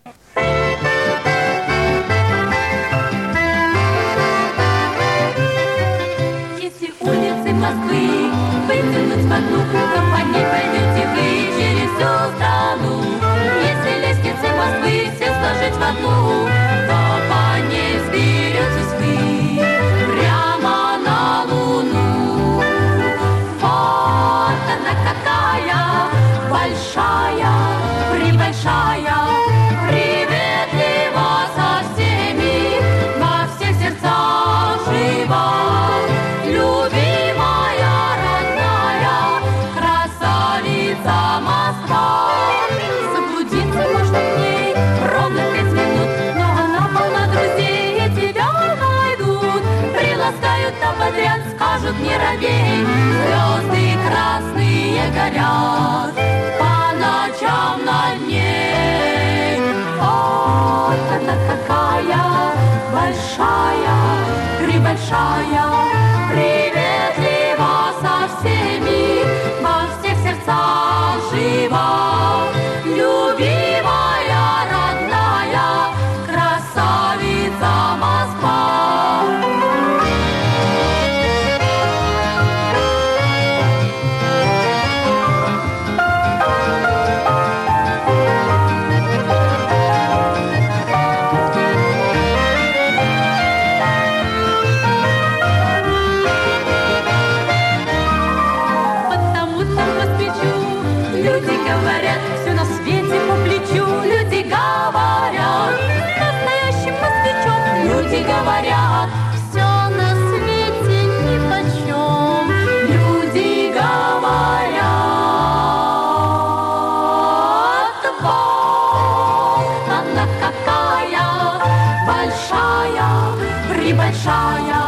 Если улицы Москвы вытянуть в одну, то по ней пойдете вы через всю страну. Если лестницы Москвы все сложить в одну, то по ней взберетесь вы прямо на Луну. Вот она какая большая, пребольшая, приветлива со всеми, во всех сердцах жива, любимая, родная, красавица Москва. Заблудиться можно в ней ровно 5 минут, но она полна друзей, и тебя найдут, приласкают там подряд, скажут не робей, звезды красные горят по ночам над ней. Вот она какая большая, пребольшая, приветлива со всеми, во всех сердцах жива, любимая, родная, красавица Москва. Люди говорят, все на свете по плечу. Люди говорят, настоящим москвичом. Люди говорят, все на свете нипочем. Люди говорят, вот она какая большая, пребольшая,